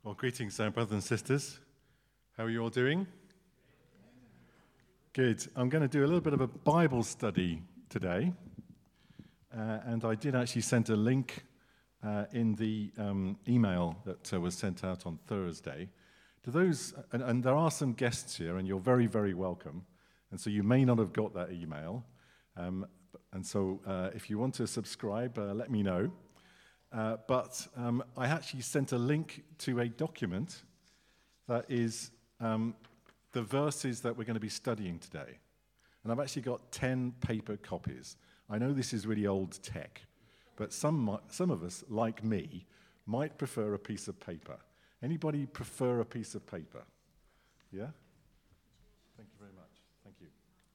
Well, greetings, brothers and sisters. How are you all doing? Good. I'm going to do a little bit of a Bible study today. And I did actually send a link in the email that was sent out on Thursday. To those, and there are some guests here, and you're very, very welcome. And so you may not have got that email. And so if you want to subscribe, let me know. But I actually sent a link to a document that is the verses that we're going to be studying today. And I've actually got 10 paper copies. I know this is really old tech, but some of us, like me, might prefer a piece of paper. Anybody prefer a piece of paper? Yeah? Thank you very much. Thank you.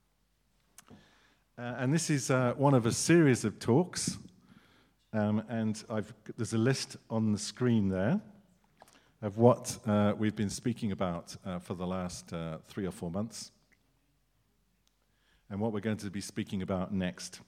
And this is one of a series of talks. And there's a list on the screen there of what we've been speaking about for the last 3 or 4 months, and what we're going to be speaking about next.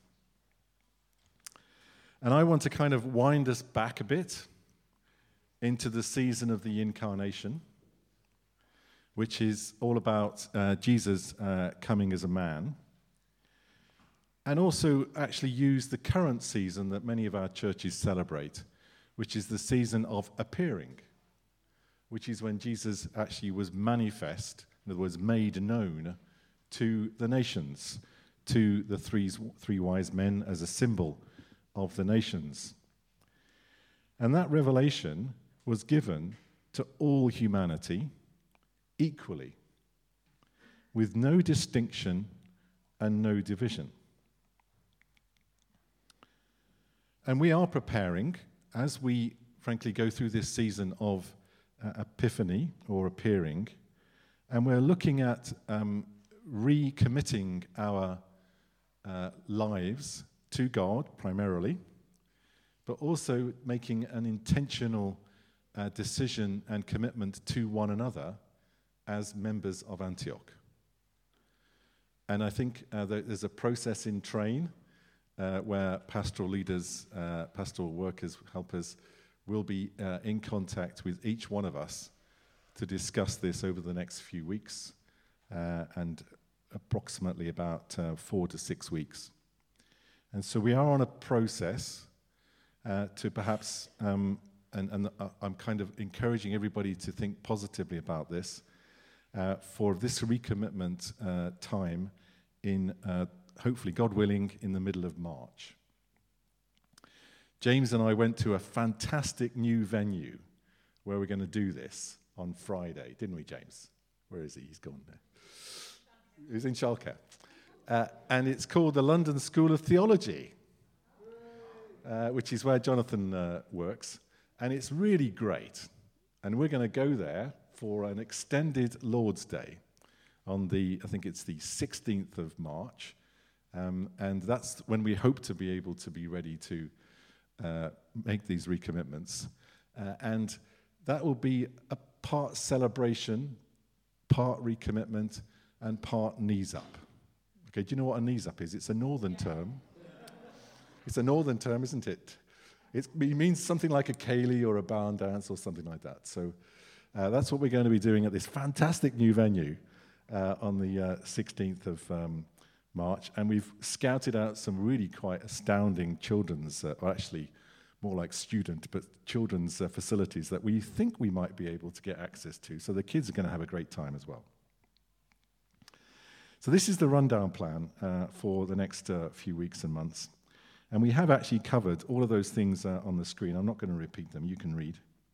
And I want to kind of wind us back a bit into the season of the Incarnation, which is all about Jesus coming as a man. And also actually use the current season that many of our churches celebrate, which is the season of appearing, which is when Jesus actually was manifest, in other words, made known to the nations, to the three wise men as a symbol of the nations. And that revelation was given to all humanity equally, with no distinction and no division. And we are preparing, as we frankly go through this season of Epiphany or appearing, and we're looking at recommitting our lives to God primarily, but also making an intentional decision and commitment to one another as members of Antioch. And I think there's a process in train where pastoral leaders, pastoral workers, helpers will be in contact with each one of us to discuss this over the next few weeks and approximately about 4 to 6 weeks. And so we are on a process to perhaps, and I'm kind of encouraging everybody to think positively about this, for this recommitment time in hopefully, God willing, in the middle of March. James and I went to a fantastic new venue where we're going to do this on Friday, didn't we, James? Where is he? He's gone there. He's in Schalke. And it's called the London School of Theology, which is where Jonathan works. And it's really great. And we're going to go there for an extended Lord's Day on I think it's the 16th of March. And that's when we hope to be able to be ready to make these recommitments. And that will be a part celebration, part recommitment, and part knees up. Okay, do you know what a knees up is? It's a northern term. It's a northern term, isn't it? It means something like a ceilidh or a barn dance or something like that. So that's what we're going to be doing at this fantastic new venue on the 16th of March, and we've scouted out some really quite astounding children's, or actually more like student, but children's facilities that we think we might be able to get access to, so the kids are going to have a great time as well. So this is the rundown plan for the next few weeks and months, and we have actually covered all of those things on the screen. I'm not going to repeat them, you can read.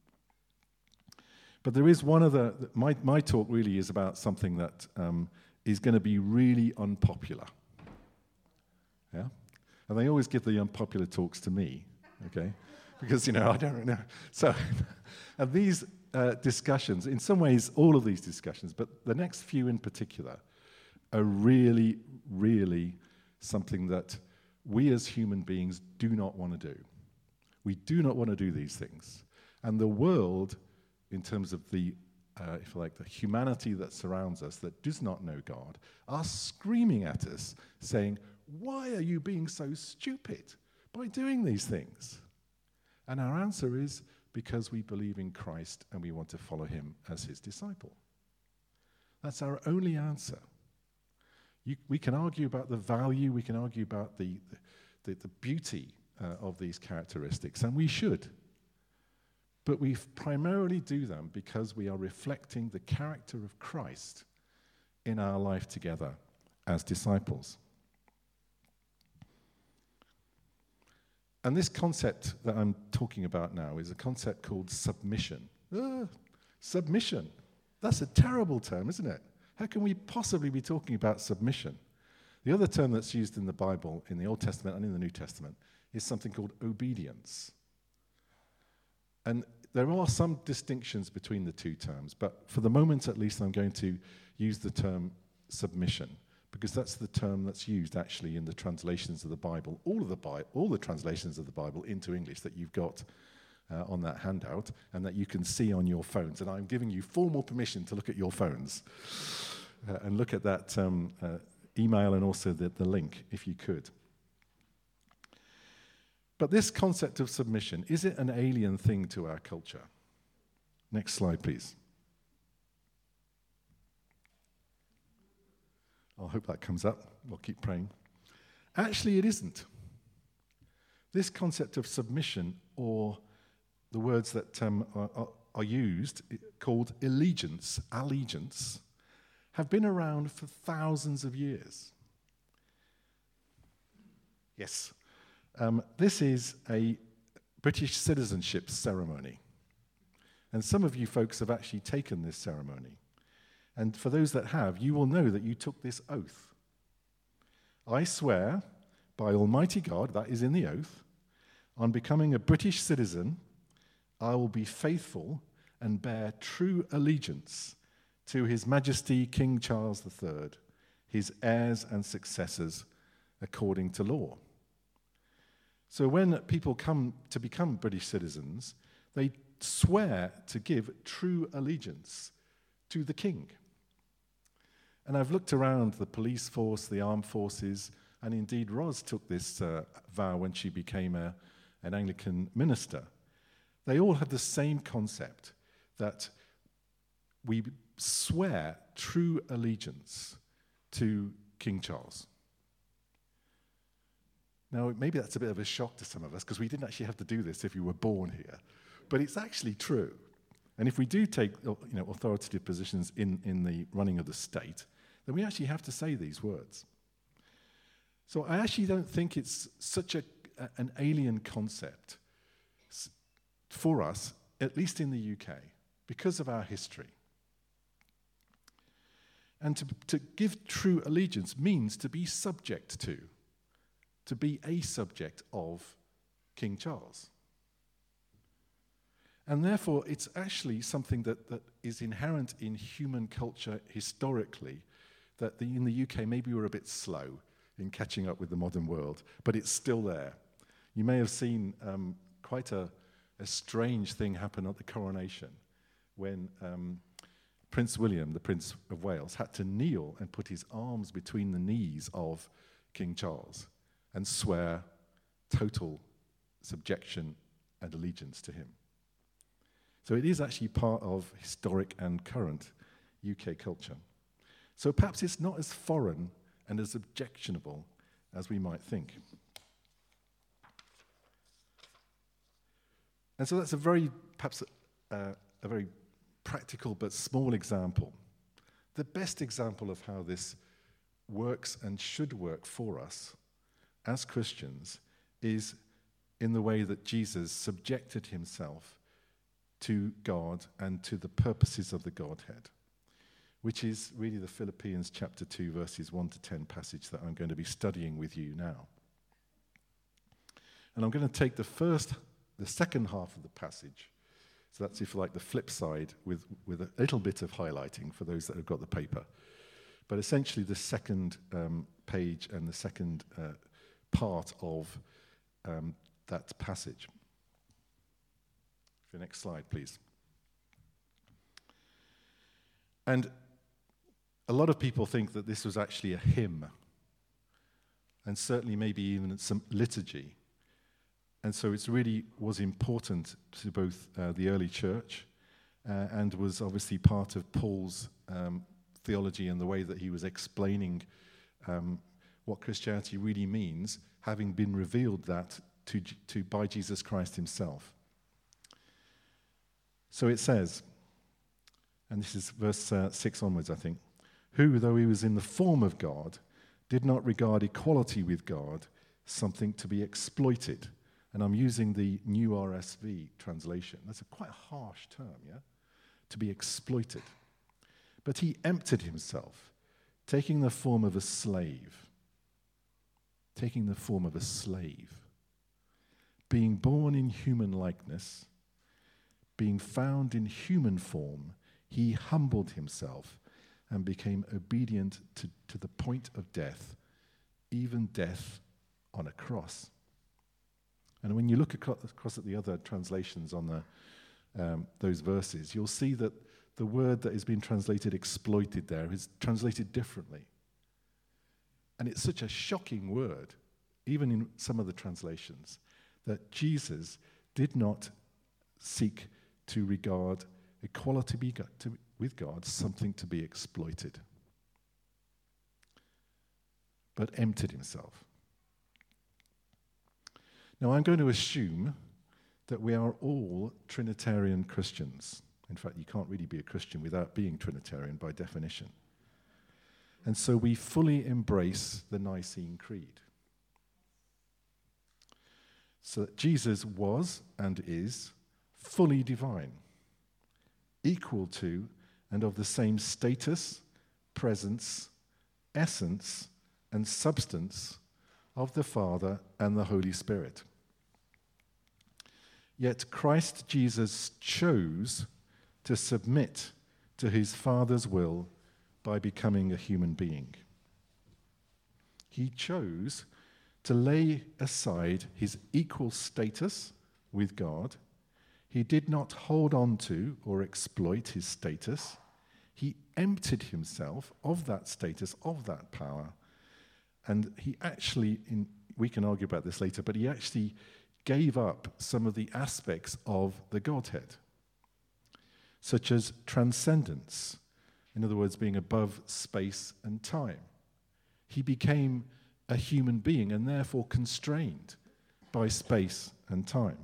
But there is one other, my talk really is about something that is going to be really unpopular. Yeah? And they always give the unpopular talks to me, okay? Because, I don't know. So, and these discussions, in some ways, all of these discussions, but the next few in particular, are really, really something that we as human beings do not want to do. We do not want to do these things. And the world, in terms of the if you like, the humanity that surrounds us that does not know God, are screaming at us, saying, why are you being so stupid by doing these things? And our answer is, because we believe in Christ and we want to follow him as his disciple. That's our only answer. We can argue about the value, we can argue about the beauty of these characteristics, and we should. But we primarily do them because we are reflecting the character of Christ in our life together as disciples. And this concept that I'm talking about now is a concept called submission. Submission. That's a terrible term, isn't it? How can we possibly be talking about submission? The other term that's used in the Bible, in the Old Testament and in the New Testament, is something called obedience. And there are some distinctions between the two terms, but for the moment at least I'm going to use the term submission, because that's the term that's used actually in the translations of the Bible, all the translations of the Bible into English that you've got on that handout and that you can see on your phones. And I'm giving you formal permission to look at your phones and look at that email and also the link, if you could. But this concept of submission, is it an alien thing to our culture? Next slide, please. I hope that comes up. We'll keep praying. Actually, it isn't. This concept of submission, or the words that are used, called allegiance, have been around for thousands of years. Yes. This is a British citizenship ceremony. And some of you folks have actually taken this ceremony. And for those that have, you will know that you took this oath. I swear by Almighty God, that is in the oath, on becoming a British citizen, I will be faithful and bear true allegiance to His Majesty King Charles III, his heirs and successors, according to law. So when people come to become British citizens, they swear to give true allegiance to the king. And I've looked around the police force, the armed forces, and indeed Ros took this vow when she became an Anglican minister. They all have the same concept, that we swear true allegiance to King Charles. Now, maybe that's a bit of a shock to some of us, because we didn't actually have to do this if you were born here. But it's actually true. And if we do take authoritative positions in the running of the state, then we actually have to say these words. So I actually don't think it's such an alien concept for us, at least in the UK, because of our history. And to give true allegiance means to be subject to be a subject of King Charles. And therefore, it's actually something that is inherent in human culture historically, that in the UK maybe we're a bit slow in catching up with the modern world, but it's still there. You may have seen quite a strange thing happen at the coronation when Prince William, the Prince of Wales, had to kneel and put his arms between the knees of King Charles and swear total subjection and allegiance to him. So it is actually part of historic and current UK culture. So perhaps it's not as foreign and as objectionable as we might think. And so that's perhaps a very practical but small example. The best example of how this works and should work for us as Christians is in the way that Jesus subjected himself to God and to the purposes of the Godhead, which is really the Philippians chapter 2, verses 1 to 10 passage that I'm going to be studying with you now. And I'm going to take the second half of the passage, so that's, if you like, the flip side with a little bit of highlighting for those that have got the paper. But essentially the second page and the second part of that passage. The next slide, please. And a lot of people think that this was actually a hymn, and certainly maybe even some liturgy. And so it really was important to both the early church and was obviously part of Paul's theology and the way that he was explaining what Christianity really means, having been revealed that to by Jesus Christ himself. So it says, and this is verse 6 onwards, I think, who, though he was in the form of God, did not regard equality with God something to be exploited. And I'm using the New RSV translation. That's a quite harsh term, yeah? To be exploited. But he emptied himself, taking the form of a slave. Taking the form of a slave. Being born in human likeness, being found in human form, he humbled himself and became obedient to the point of death, even death on a cross. And when you look across at the other translations on those verses, you'll see that the word that has been translated exploited there is translated differently. And it's such a shocking word, even in some of the translations, that Jesus did not seek to regard equality with God something to be exploited, but emptied himself. Now, I'm going to assume that we are all Trinitarian Christians. In fact, you can't really be a Christian without being Trinitarian by definition. And so we fully embrace the Nicene Creed. So that Jesus was and is fully divine, equal to and of the same status, presence, essence, and substance of the Father and the Holy Spirit. Yet Christ Jesus chose to submit to his Father's will by becoming a human being. He chose to lay aside his equal status with God. He did not hold on to or exploit his status. He emptied himself of that status, of that power. And he actually, we can argue about this later, but he actually gave up some of the aspects of the Godhead, such as transcendence, in other words, being above space and time. He became a human being and therefore constrained by space and time.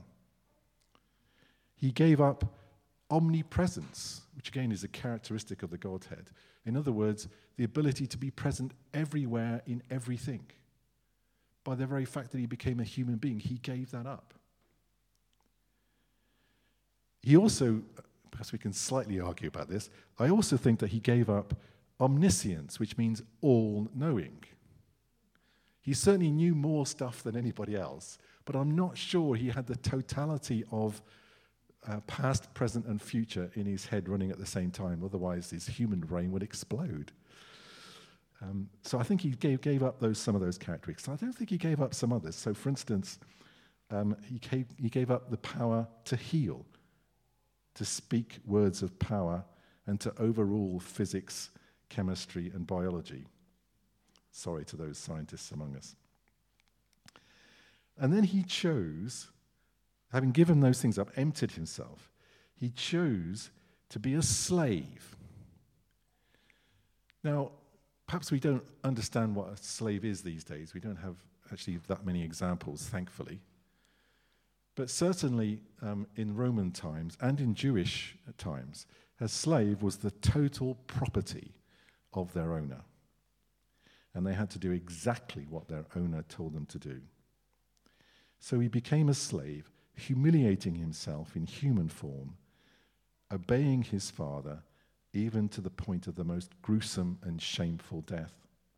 He gave up omnipresence, which again is a characteristic of the Godhead. In other words, the ability to be present everywhere in everything. By the very fact that he became a human being, he gave that up. He also, perhaps we can slightly argue about this, I also think that he gave up omniscience, which means all-knowing. He certainly knew more stuff than anybody else, but I'm not sure he had the totality of past, present, and future in his head running at the same time. Otherwise, his human brain would explode. So I think he gave up some of those characteristics. I don't think he gave up some others. So, for instance, he gave up the power to heal, to speak words of power, and to overrule physics, chemistry, and biology. Sorry to those scientists among us. And then he chose, having given those things up, emptied himself, he chose to be a slave. Now, perhaps we don't understand what a slave is these days. We don't have actually that many examples, thankfully. But certainly in Roman times and in Jewish times, a slave was the total property of their owner. And they had to do exactly what their owner told them to do. So he became a slave, humiliating himself in human form, obeying his father, even to the point of the most gruesome and shameful death.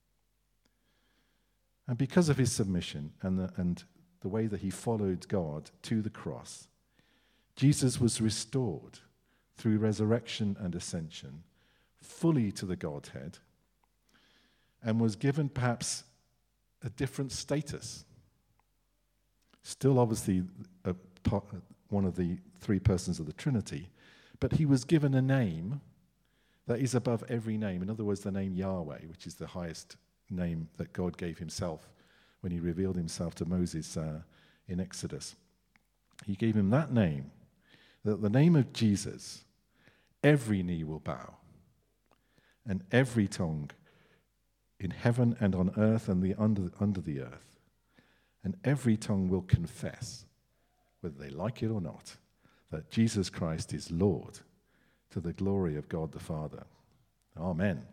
And because of his submission and the way that he followed God to the cross, Jesus was restored through resurrection and ascension fully to the Godhead and was given perhaps a different status. Still obviously one of the three persons of the Trinity, but he was given a name that is above every name. In other words, the name Yahweh, which is the highest name that God gave himself when he revealed himself to Moses in Exodus. He gave him that name, that at the name of Jesus, every knee will bow, and every tongue in heaven and on earth and under the earth, and every tongue will confess, whether they like it or not, that Jesus Christ is Lord, to the glory of God the Father. Amen.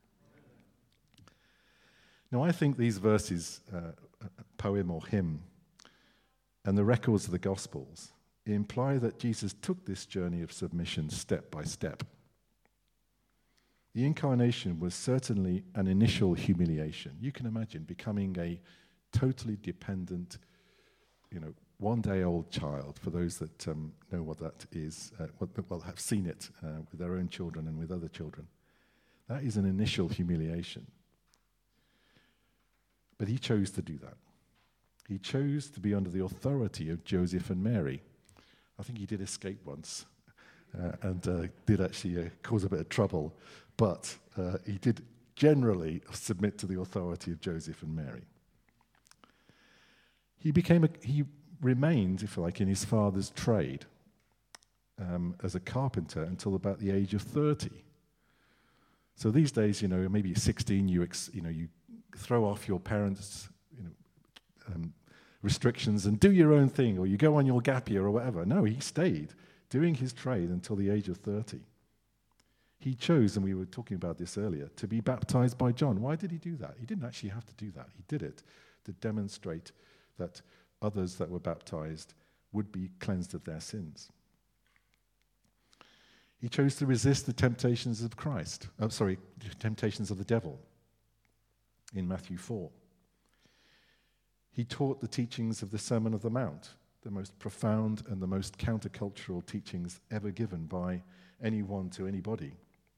Now, I think these verses, poem or hymn, and the records of the Gospels imply that Jesus took this journey of submission step by step. The incarnation was certainly an initial humiliation. You can imagine becoming a totally dependent, one-day-old child, for those that know what that is, have seen it with their own children and with other children. That is an initial humiliation. But he chose to do that. He chose to be under the authority of Joseph and Mary. I think he did escape once and did actually cause a bit of trouble, but he did generally submit to the authority of Joseph and Mary. He remained, if you like, in his father's trade as a carpenter until about the age of 30. So these days, maybe 16, you throw off your parents' restrictions and do your own thing, or you go on your gap year or whatever. No, he stayed doing his trade until the age of 30. He chose, and we were talking about this earlier, to be baptized by John. Why did he do that? He didn't actually have to do that. He did it to demonstrate that others that were baptized would be cleansed of their sins. He chose to resist the temptations of temptations of the devil in Matthew 4. He taught the teachings of the Sermon of the Mount, the most profound and the most countercultural teachings ever given by anyone to anybody.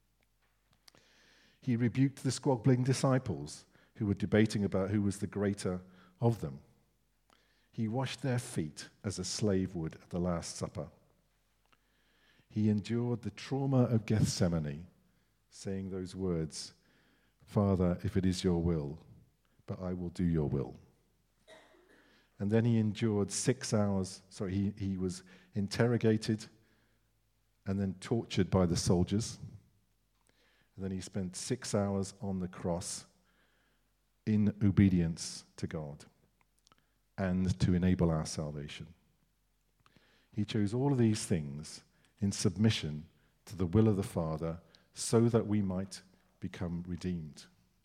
He rebuked the squabbling disciples who were debating about who was the greater of them. He washed their feet as a slave would at the Last Supper. He endured the trauma of Gethsemane, saying those words, "Father, if it is your will, but I will do your will." And then he endured 6 hours, he was interrogated and then tortured by the soldiers. And then he spent 6 hours on the cross in obedience to God and to enable our salvation. He chose all of these things in submission to the will of the Father so that we might become redeemed.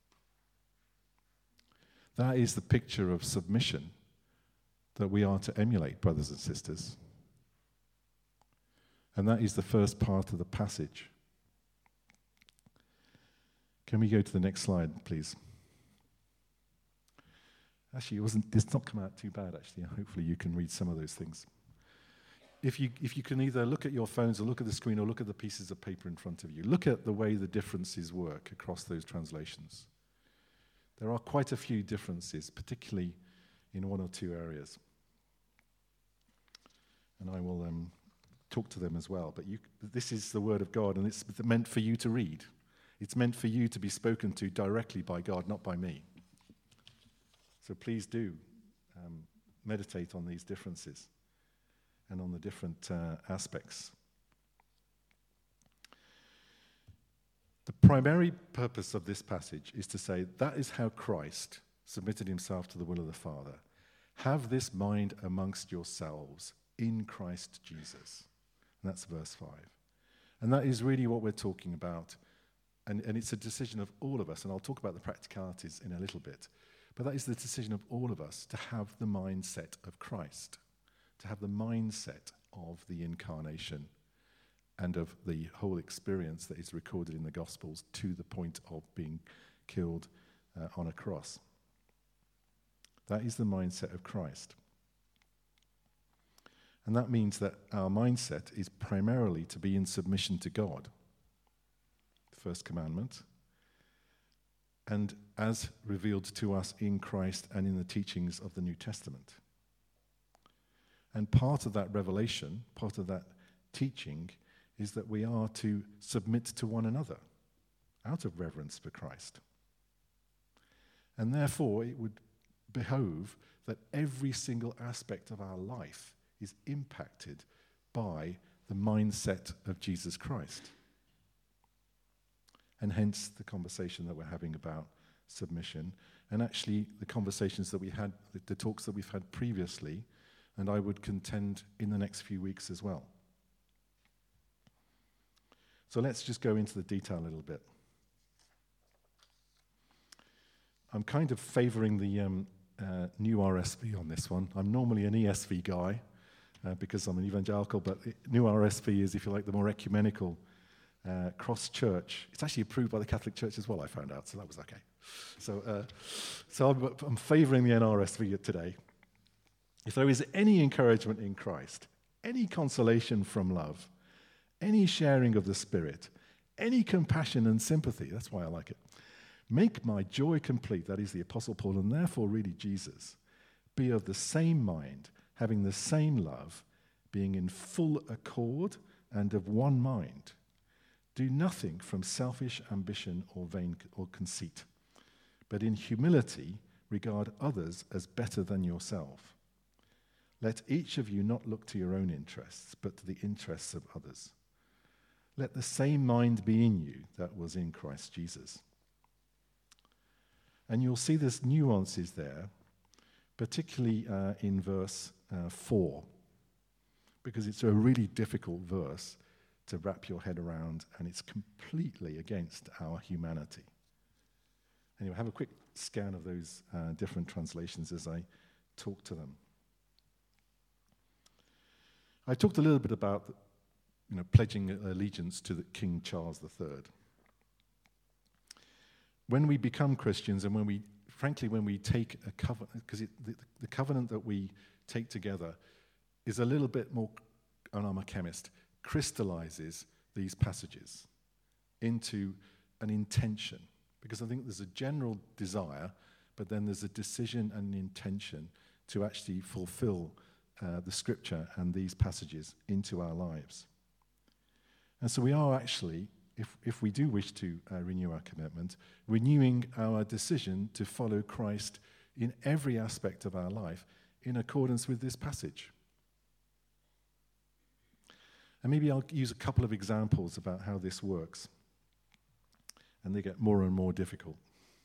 That is the picture of submission that we are to emulate, brothers and sisters. And that is the first part of the passage. Can we go to the next slide, please? Actually, it's not come out too bad, actually. Hopefully you can read some of those things. If you can either look at your phones or look at the screen or look at the pieces of paper in front of you, look at the way the differences work across those translations. There are quite a few differences, particularly in one or two areas. And I will talk to them as well. But this is the Word of God, and it's meant for you to read. It's meant for you to be spoken to directly by God, not by me. So please do meditate on these differences and on the different aspects. The primary purpose of this passage is to say that is how Christ submitted himself to the will of the Father. Have this mind amongst yourselves in Christ Jesus. And that's verse 5. And that is really what we're talking about. And it's a decision of all of us, and I'll talk about the practicalities in a little bit. But that is the decision of all of us to have the mindset of Christ, to have the mindset of the incarnation and of the whole experience that is recorded in the Gospels to the point of being killed on a cross. That is the mindset of Christ. And that means that our mindset is primarily to be in submission to God, the first commandment, and as revealed to us in Christ and in the teachings of the New Testament. And part of that revelation, part of that teaching, is that we are to submit to one another out of reverence for Christ. And therefore, it would behove that every single aspect of our life is impacted by the mindset of Jesus Christ. And hence the conversation that we're having about submission, and actually the conversations that we had, the talks that we've had previously, and I would contend in the next few weeks as well. So let's just go into the detail a little bit. I'm kind of favouring the new RSV on this one. I'm normally an ESV guy because I'm an evangelical, but new RSV is, if you like, the more ecumenical cross-church. It's actually approved by the Catholic Church as well, I found out, so that was okay. So I'm favouring the NRSV today. If there is any encouragement in Christ, any consolation from love, any sharing of the Spirit, any compassion and sympathy, that's why I like it, make my joy complete, that is the Apostle Paul, and therefore really Jesus, be of the same mind, having the same love, being in full accord and of one mind. Do nothing from selfish ambition or vain or conceit, but in humility regard others as better than yourself. Let each of you not look to your own interests, but to the interests of others. Let the same mind be in you that was in Christ Jesus. And you'll see there's nuances there, particularly in verse 4, because it's a really difficult verse to wrap your head around, and it's completely against our humanity. Anyway, have a quick scan of those different translations as I talk to them. I talked a little bit about pledging allegiance to the King Charles III. When we become Christians, and when we take a covenant, because the covenant that we take together is a little bit more, and I'm a chemist, crystallizes these passages into an intention. Because I think there's a general desire, but then there's a decision and an intention to actually fulfill the scripture and these passages into our lives. And so we are actually, if we do wish to renew our commitment, renewing our decision to follow Christ in every aspect of our life in accordance with this passage. And maybe I'll use a couple of examples about how this works. And they get more and more difficult.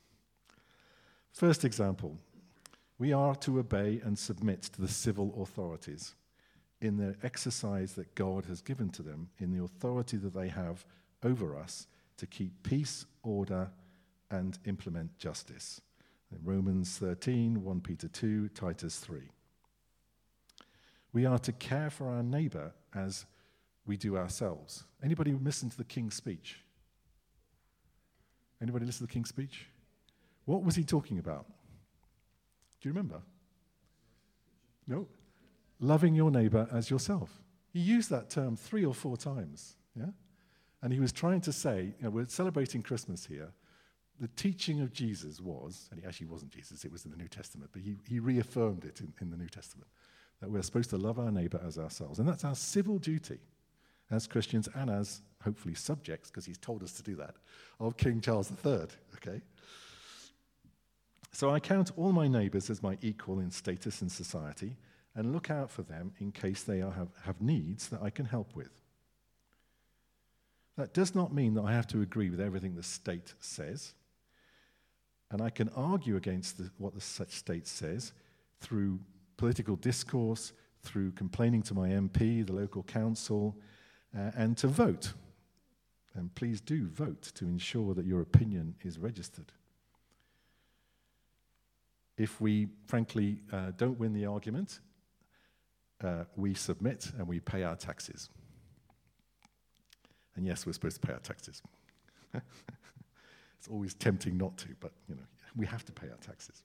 First example, we are to obey and submit to the civil authorities in the exercise that God has given to them, in the authority that they have over us to keep peace, order, and implement justice. Romans 13, 1 Peter 2, Titus 3. We are to care for our neighbour as we do ourselves. Anybody listen to the King's speech? Anybody listen to the King's speech? What was he talking about? Do you remember? No? Loving your neighbour as yourself. He used that term 3 or 4 times, yeah? And he was trying to say, we're celebrating Christmas here. The teaching of Jesus was, and it actually wasn't Jesus, it was in the New Testament, but he reaffirmed it in the New Testament, that we're supposed to love our neighbour as ourselves. And that's our civil duty as Christians and as, hopefully, subjects, because he's told us to do that, of King Charles III, okay? So I count all my neighbours as my equal in status in society and look out for them in case they have needs that I can help with. That does not mean that I have to agree with everything the state says, and I can argue against what the state says through political discourse, through complaining to my MP, the local council, and to vote. And please do vote to ensure that your opinion is registered. If we, frankly, don't win the argument, we submit and we pay our taxes. And yes, we're supposed to pay our taxes. It's always tempting not to, but we have to pay our taxes.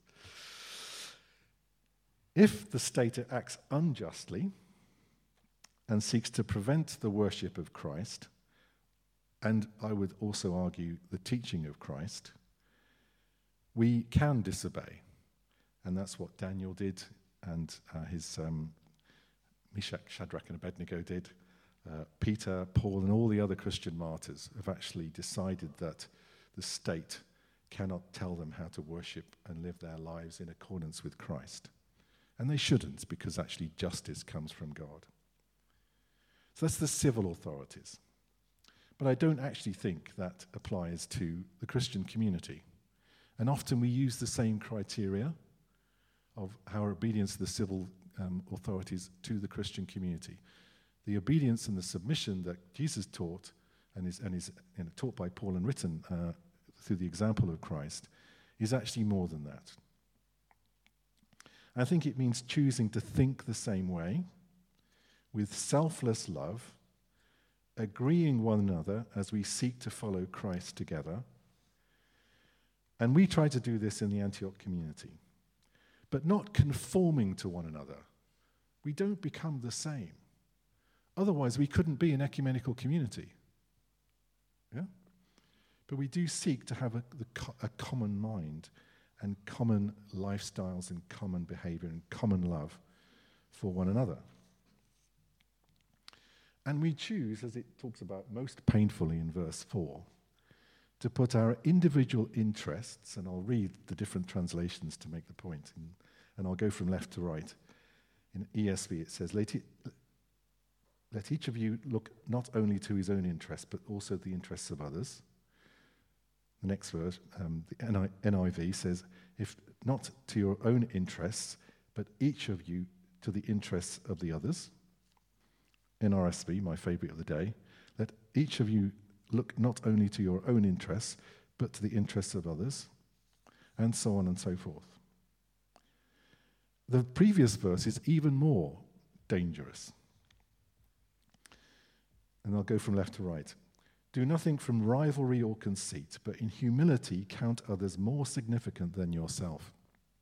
If the state acts unjustly and seeks to prevent the worship of Christ, and I would also argue the teaching of Christ, we can disobey. And that's what Daniel did, and his Meshach, Shadrach, and Abednego did. Peter, Paul, and all the other Christian martyrs have actually decided that the state cannot tell them how to worship and live their lives in accordance with Christ. And they shouldn't, because actually justice comes from God. So that's the civil authorities. But I don't actually think that applies to the Christian community. And often we use the same criteria of our obedience to the civil authorities to the Christian community. The obedience and the submission that Jesus taught and is taught by Paul and written through the example of Christ is actually more than that. I think it means choosing to think the same way, with selfless love, agreeing one another as we seek to follow Christ together. And we try to do this in the Antioch community, but not conforming to one another. We don't become the same. Otherwise, we couldn't be an ecumenical community. Yeah? But we do seek to have a common mind and common lifestyles and common behavior and common love for one another. And we choose, as it talks about most painfully in verse 4, to put our individual interests, and I'll read the different translations to make the point, and I'll go from left to right. In ESV it says, let each of you look not only to his own interests, but also the interests of others. The next verse, the NIV says, if not to your own interests, but each of you to the interests of the others. NRSV, my favorite of the day, let each of you look not only to your own interests, but to the interests of others, and so on and so forth. The previous verse is even more dangerous. And I'll go from left to right. Do nothing from rivalry or conceit, but in humility count others more significant than yourself.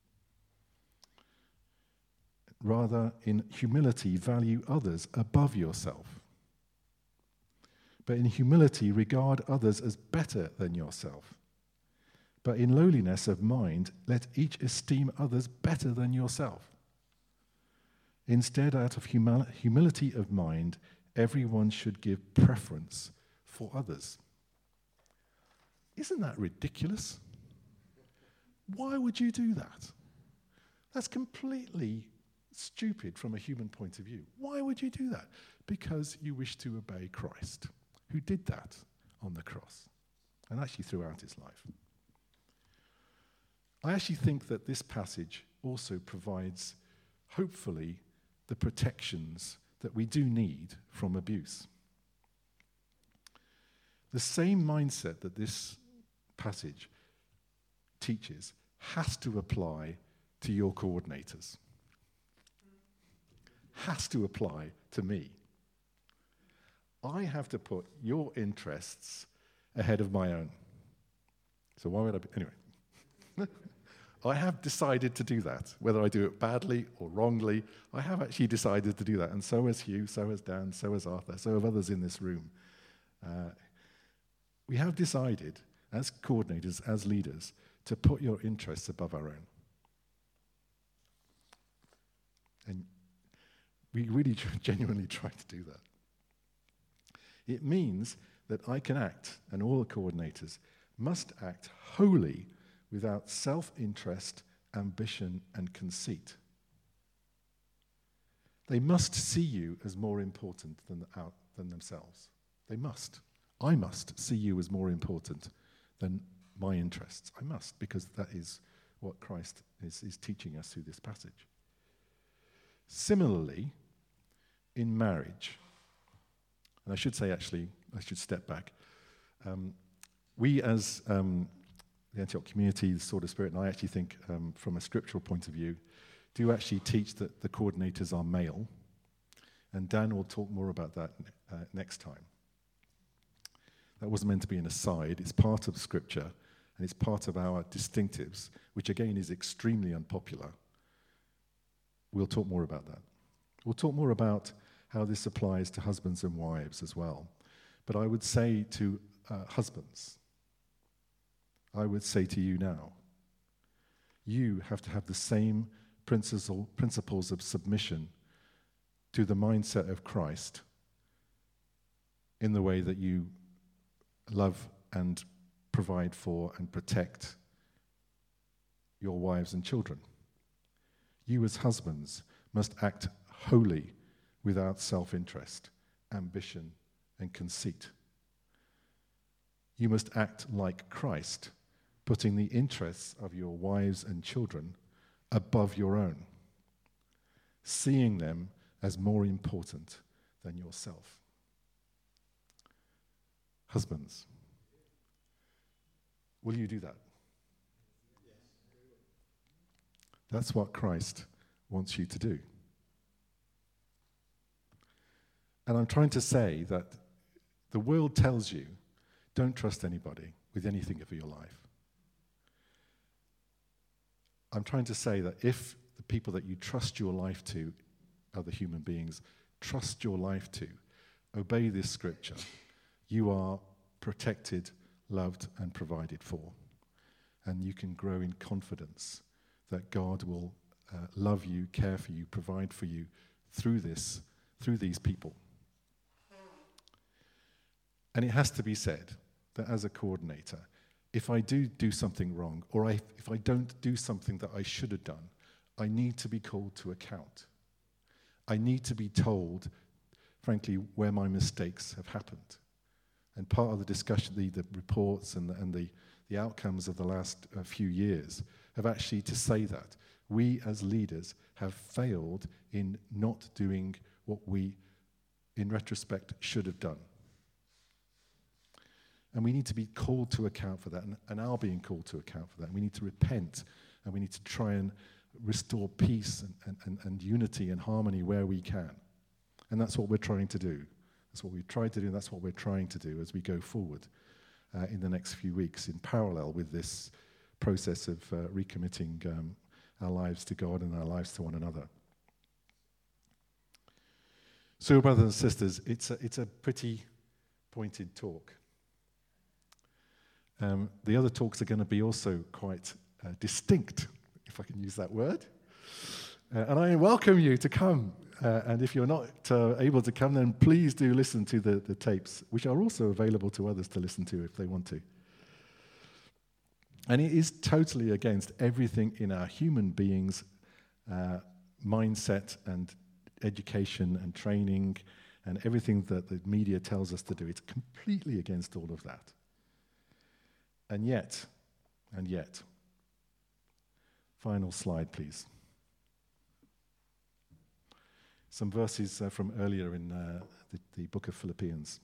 Rather, in humility, value others above yourself. But in humility, regard others as better than yourself. But in lowliness of mind, let each esteem others better than yourself. Instead, out of humility of mind, everyone should give preference for others. Isn't that ridiculous? Why would you do that? That's completely stupid from a human point of view. Why would you do that? Because you wish to obey Christ, who did that on the cross, and actually throughout his life. I actually think that this passage also provides, hopefully, the protections that we do need from abuse. The same mindset that this passage teaches has to apply to your coordinators. Has to apply to me. I have to put your interests ahead of my own. So why would I be? Anyway. I have decided to do that. Whether I do it badly or wrongly, I have actually decided to do that. And so has Hugh, so has Dan, so has Arthur, so have others in this room. We have decided, as coordinators, as leaders, to put your interests above our own. And we really genuinely try to do that. It means that I can act, and all the coordinators must act wholly without self-interest, ambition, and conceit. They must see you as more important than themselves. They must. I must see you as more important than my interests. I must, because that is what Christ is teaching us through this passage. Similarly, in marriage, and I should say, actually, I should step back. We as the Antioch community, the Sword of Spirit, and I actually think from a scriptural point of view, do actually teach that the coordinators are male. And Dan will talk more about that next time. That wasn't meant to be an aside. It's part of Scripture, and it's part of our distinctives, which again is extremely unpopular. We'll talk more about that. We'll talk more about how this applies to husbands and wives as well. But I would say to husbands, I would say to you now, you have to have the same principles of submission to the mindset of Christ in the way that you love and provide for and protect your wives and children. You as husbands must act wholly without self-interest, ambition, and conceit. You must act like Christ, putting the interests of your wives and children above your own, seeing them as more important than yourself. Husbands, will you do that? That's what Christ wants you to do. And I'm trying to say that the world tells you, don't trust anybody with anything of your life. I'm trying to say that if the people that you trust your life to, other human beings, trust your life to, obey this scripture, you are protected, loved, and provided for. And you can grow in confidence that God will love you, care for you, provide for you through these people. And it has to be said that as a coordinator, if I do something wrong, or if I don't do something that I should have done, I need to be called to account. I need to be told, frankly, where my mistakes have happened. And part of the discussion, the reports and the outcomes of the last few years have actually to say that we as leaders have failed in not doing what we, in retrospect, should have done. And we need to be called to account for that, and are being called to account for that. And we need to repent, and we need to try and restore peace and unity and harmony where we can. And that's what we're trying to do. That's what we've tried to do, and that's what we're trying to do as we go forward in the next few weeks, in parallel with this process of recommitting our lives to God and our lives to one another. So, brothers and sisters, it's a pretty pointed talk. The other talks are going to be also quite distinct, if I can use that word. And I welcome you to come. And if you're not able to come, then please do listen to the tapes, which are also available to others to listen to if they want to. And it is totally against everything in our human beings' mindset and education and training and everything that the media tells us to do. It's completely against all of that. And yet, final slide, please. Some verses from earlier in the book of Philippians.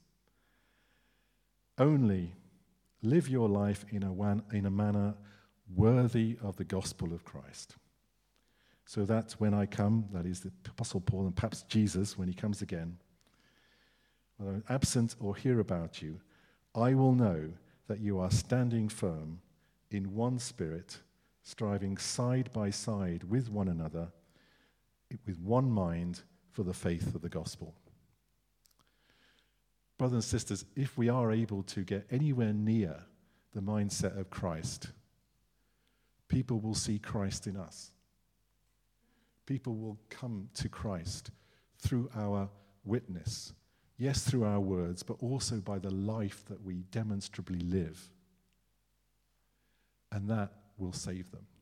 Only live your life in a manner worthy of the gospel of Christ, so that when I come, that is the Apostle Paul and perhaps Jesus, when he comes again, whether I'm absent or hear about you, I will know that you are standing firm in one spirit, striving side by side with one another, with one mind for the faith of the gospel. Brothers and sisters, if we are able to get anywhere near the mindset of Christ, people will see Christ in us. People will come to Christ through our witness. Yes, through our words, but also by the life that we demonstrably live. And that will save them.